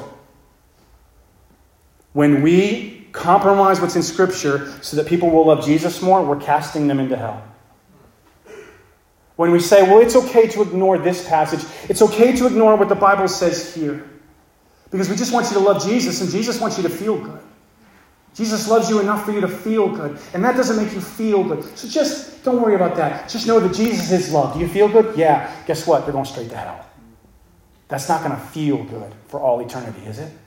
When we compromise what's in Scripture so that people will love Jesus more, we're casting them into hell. When we say, well, it's okay to ignore this passage, it's okay to ignore what the Bible says here, because we just want you to love Jesus, and Jesus wants you to feel good. Jesus loves you enough for you to feel good, and that doesn't make you feel good. So just don't worry about that. Just know that Jesus is love. Do you feel good? Yeah. Guess what? They're going straight to hell. That's not going to feel good for all eternity, is it?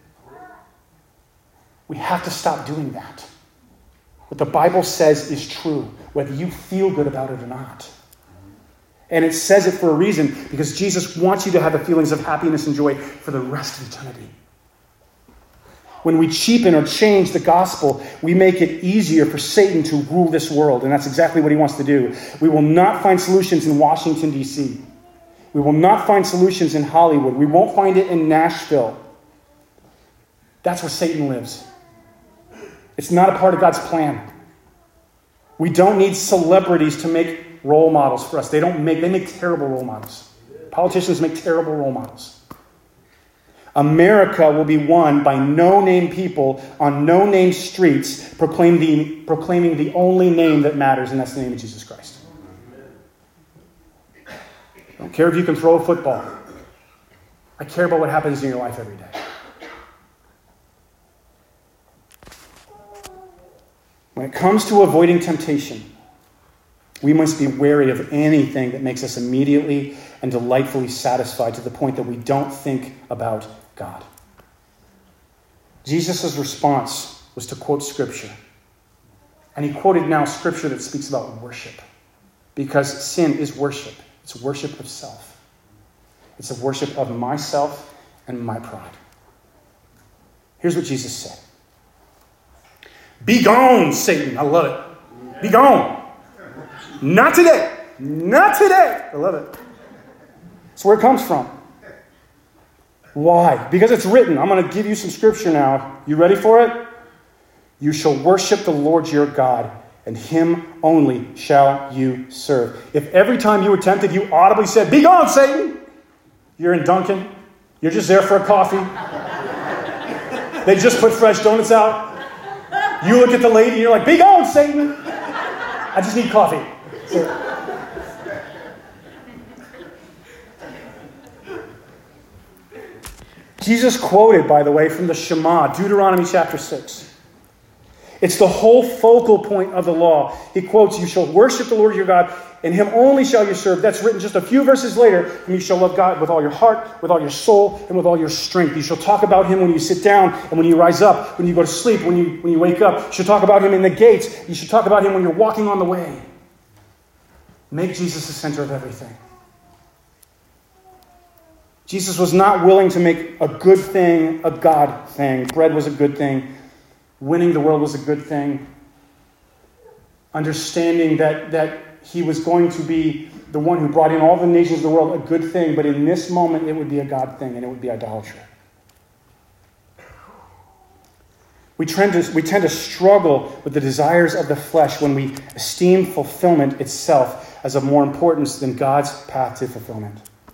We have to stop doing that. What the Bible says is true, whether you feel good about it or not. And it says it for a reason, because Jesus wants you to have the feelings of happiness and joy for the rest of eternity. When we cheapen or change the gospel, we make it easier for Satan to rule this world, and that's exactly what he wants to do. We will not find solutions in Washington, D C We will not find solutions in Hollywood. We won't find it in Nashville. That's where Satan lives. It's not a part of God's plan. We don't need celebrities to make role models for us. They don't make, they make terrible role models. Politicians make terrible role models. America will be won by no-name people on no-name streets proclaim the, proclaiming the only name that matters, and that's the name of Jesus Christ. I don't care if you can throw a football. I care about what happens in your life every day. When it comes to avoiding temptation, we must be wary of anything that makes us immediately and delightfully satisfied to the point that we don't think about God. Jesus' response was to quote Scripture. And he quoted now Scripture that speaks about worship. Because sin is worship. It's worship of self. It's a worship of myself and my pride. Here's what Jesus said. Be gone, Satan. I love it. Be gone. Not today. Not today. I love it. That's where it comes from. Why? Because it's written. I'm going to give you some scripture now. You ready for it? You shall worship the Lord your God, and him only shall you serve. If every time you were tempted, you audibly said, "Be gone, Satan," you're in Dunkin'. You're just there for a coffee. They just put fresh donuts out. You look at the lady and you're like, "Be gone, Satan. I just need coffee." Jesus quoted, by the way, from the Shema, Deuteronomy chapter six. It's the whole focal point of the law. He quotes, "You shall worship the Lord your God, and him only shall you serve." That's written just a few verses later. "And you shall love God with all your heart, with all your soul, and with all your strength. You shall talk about him when you sit down and when you rise up, when you go to sleep, when you, when you wake up. You should talk about him in the gates. You should talk about him when you're walking on the way." Make Jesus the center of everything. Jesus was not willing to make a good thing a God thing. Bread was a good thing. Winning the world was a good thing. Understanding that, that he was going to be the one who brought in all the nations of the world, a good thing. But in this moment, it would be a God thing, and it would be idolatry. We tend to, we tend to struggle with the desires of the flesh when we esteem fulfillment itself as of more importance than God's path to fulfillment.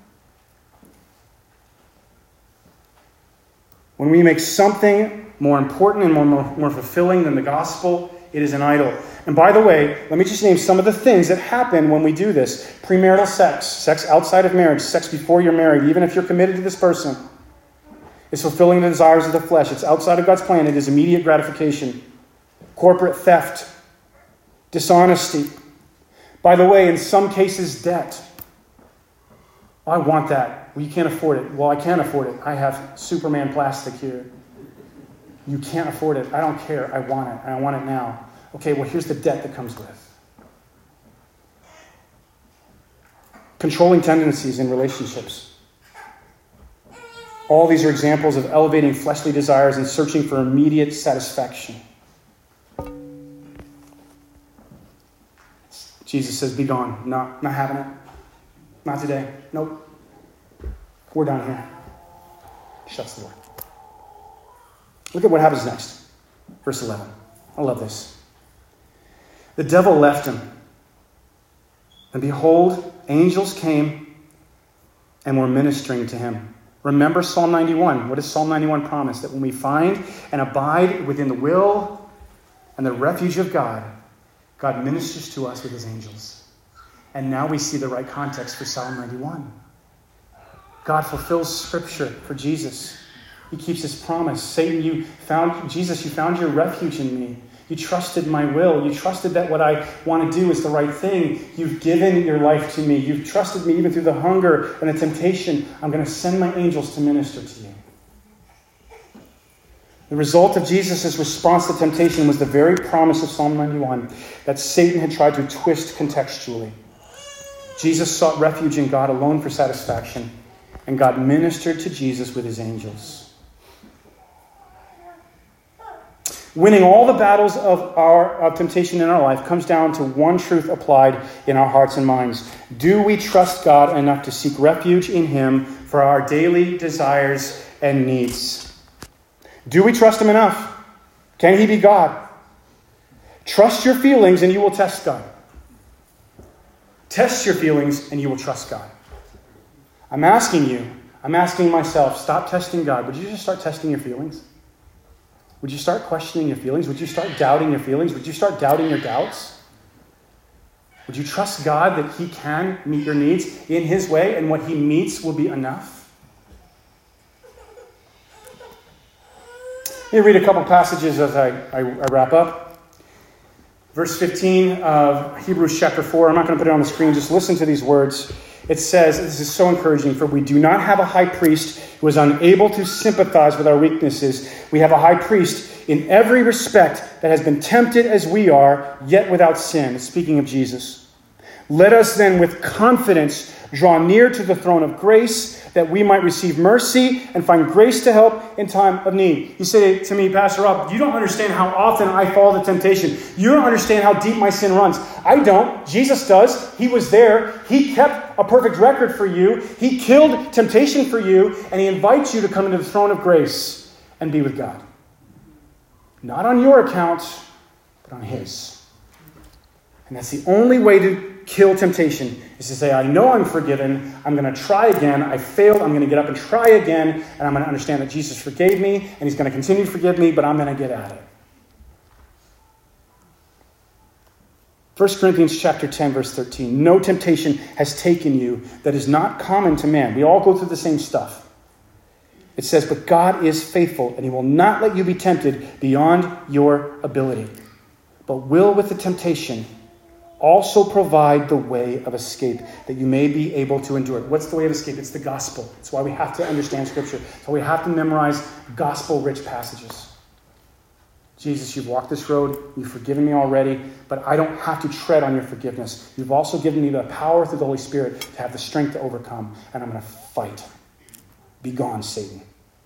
When we make something more important and more, more, more fulfilling than the gospel, it is an idol. And by the way, let me just name some of the things that happen when we do this. Premarital sex, sex outside of marriage, sex before you're married, even if you're committed to this person. It's fulfilling the desires of the flesh. It's outside of God's plan. It is immediate gratification. Corporate theft. Dishonesty. By the way, in some cases, debt. I want that. Well, you can't afford it. Well, I can't afford it. I have Superman plastic here. You can't afford it. I don't care. I want it. I want it now. Okay, well, here's the debt that comes with. Controlling tendencies in relationships. All these are examples of elevating fleshly desires and searching for immediate satisfaction. Jesus says, "Be gone." Not, not having it. Not today. Nope. We're done here. Shuts the door. Look at what happens next. Verse eleven. I love this. "The devil left him. And behold, angels came and were ministering to him." Remember Psalm ninety-one. What does Psalm ninety-one promise? That when we find and abide within the will and the refuge of God, God ministers to us with his angels. And now we see the right context for Psalm ninety-one. God fulfills Scripture for Jesus. He keeps his promise. Satan, you found, Jesus, you found your refuge in me. You trusted my will. You trusted that what I want to do is the right thing. You've given your life to me. You've trusted me even through the hunger and the temptation. I'm going to send my angels to minister to you. The result of Jesus' response to temptation was the very promise of Psalm ninety-one that Satan had tried to twist contextually. Jesus sought refuge in God alone for satisfaction, and God ministered to Jesus with his angels. Winning all the battles of our of temptation in our life comes down to one truth applied in our hearts and minds. Do we trust God enough to seek refuge in him for our daily desires and needs? Do we trust him enough? Can he be God? Trust your feelings and you will test God. Test your feelings and you will trust God. I'm asking you, I'm asking myself, stop testing God. Would you just start testing your feelings? Would you start questioning your feelings? Would you start doubting your feelings? Would you start doubting your doubts? Would you trust God that he can meet your needs in his way and what he meets will be enough? Let me read a couple passages as I, I, I wrap up. Verse fifteen of Hebrews chapter four. I'm not going to put it on the screen. Just listen to these words. It says, this is so encouraging, "For we do not have a high priest who is unable to sympathize with our weaknesses. We have a high priest in every respect that has been tempted as we are, yet without sin." Speaking of Jesus. Let us then with confidence draw near to the throne of grace, that we might receive mercy and find grace to help in time of need. You say to me, Pastor Rob, you don't understand how often I fall to temptation. You don't understand how deep my sin runs. I don't. Jesus does. He was there. He kept a perfect record for you. He killed temptation for you, and he invites you to come into the throne of grace and be with God. Not on your account, but on his. And that's the only way to kill temptation, is to say, I know I'm forgiven. I'm going to try again. I failed. I'm going to get up and try again. And I'm going to understand that Jesus forgave me, and he's going to continue to forgive me, but I'm going to get at it. First Corinthians chapter ten, verse thirteen. No temptation has taken you that is not common to man. We all go through the same stuff. It says, but God is faithful, and he will not let you be tempted beyond your ability, but will with the temptation also provide the way of escape, that you may be able to endure it. What's the way of escape? It's the gospel. That's why we have to understand Scripture. So we have to memorize gospel-rich passages. Jesus, you've walked this road. You've forgiven me already, but I don't have to tread on your forgiveness. You've also given me the power through the Holy Spirit to have the strength to overcome, and I'm going to fight. Be gone, Satan.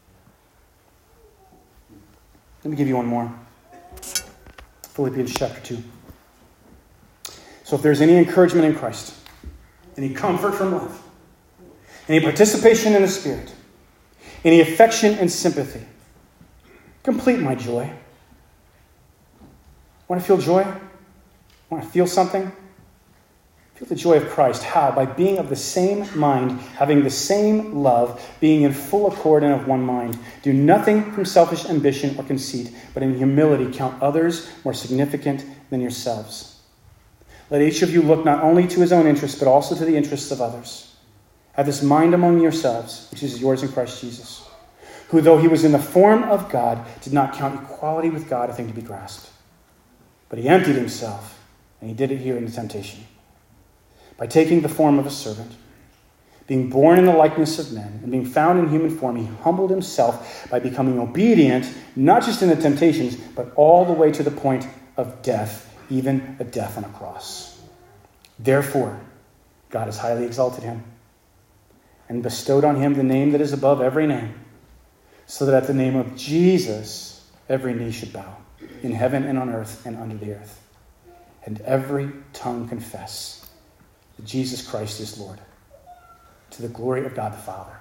Let me give you one more. Philippians chapter two. So if there's any encouragement in Christ, any comfort from love, any participation in the Spirit, any affection and sympathy, complete my joy. Want to feel joy? Want to feel something? Feel the joy of Christ. How? By being of the same mind, having the same love, being in full accord and of one mind. Do nothing from selfish ambition or conceit, but in humility count others more significant than yourselves. Let each of you look not only to his own interests, but also to the interests of others. Have this mind among yourselves, which is yours in Christ Jesus, who, though he was in the form of God, did not count equality with God a thing to be grasped. But he emptied himself, and he did it here in the temptation, by taking the form of a servant. Being born in the likeness of men, and being found in human form, he humbled himself by becoming obedient, not just in the temptations, but all the way to the point of death, even a death on a cross. Therefore, God has highly exalted him and bestowed on him the name that is above every name, so that at the name of Jesus, every knee should bow, in heaven and on earth and under the earth, and every tongue confess that Jesus Christ is Lord, to the glory of God the Father.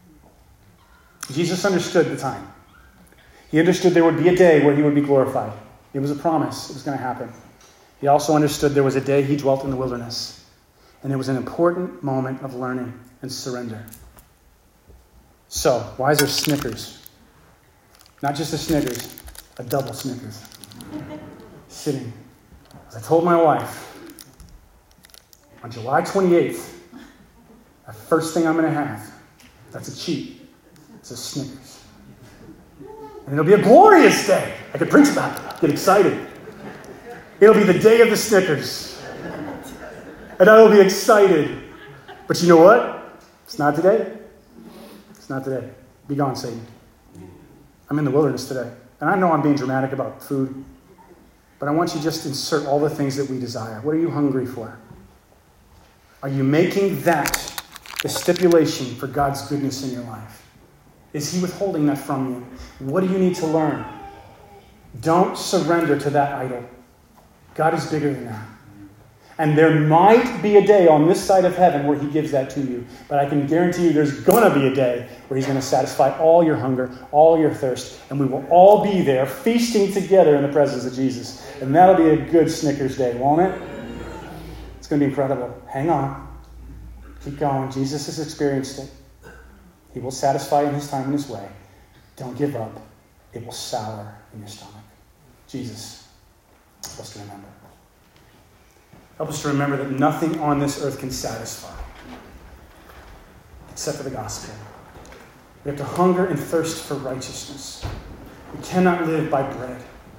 Jesus understood the time. He understood there would be a day where he would be glorified. It was a promise. It was going to happen. He also understood there was a day he dwelt in the wilderness, and it was an important moment of learning and surrender. So, why is there Snickers? Not just a Snickers, a double Snickers. Sitting. As I told my wife, on July twenty-eighth, the first thing I'm going to have, that's a cheat, it's a Snickers. And it'll be a glorious day. I could preach about it, get excited. It'll be the day of the Snickers. And I will be excited. But you know what? It's not today. It's not today. Be gone, Satan. I'm in the wilderness today. And I know I'm being dramatic about food. But I want you to just insert all the things that we desire. What are you hungry for? Are you making that the stipulation for God's goodness in your life? Is he withholding that from you? What do you need to learn? Don't surrender to that idol. God is bigger than that. And there might be a day on this side of heaven where he gives that to you. But I can guarantee you there's going to be a day where he's going to satisfy all your hunger, all your thirst. And we will all be there feasting together in the presence of Jesus. And that'll be a good Snickers day, won't it? It's going to be incredible. Hang on. Keep going. Jesus has experienced it. He will satisfy in his time and his way. Don't give up. It will sour in your stomach. Jesus. Help us to remember. Help us to remember that nothing on this earth can satisfy except for the gospel. We have to hunger and thirst for righteousness. We cannot live by bread.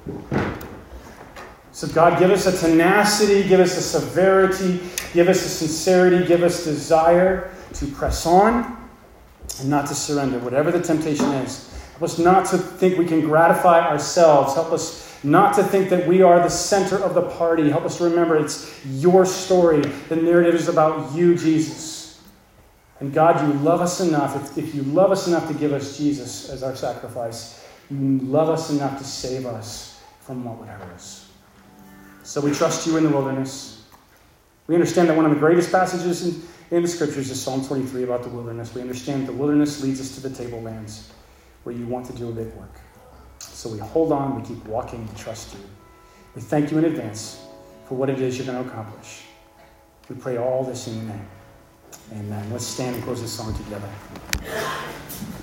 So God, give us a tenacity, give us a severity, give us a sincerity, give us desire to press on and not to surrender, whatever the temptation is. Help us not to think we can gratify ourselves. Help us not to think that we are the center of the party. Help us to remember it's your story. The narrative is about you, Jesus. And God, you love us enough. If, if you love us enough to give us Jesus as our sacrifice, you love us enough to save us from what would hurt us. So we trust you in the wilderness. We understand that one of the greatest passages in, in the scriptures is Psalm twenty-three about the wilderness. We understand that the wilderness leads us to the tablelands where you want to do a big work. So we hold on, we keep walking, we trust you. We thank you in advance for what it is you're going to accomplish. We pray all this in your name. Amen. Let's stand and close this song together.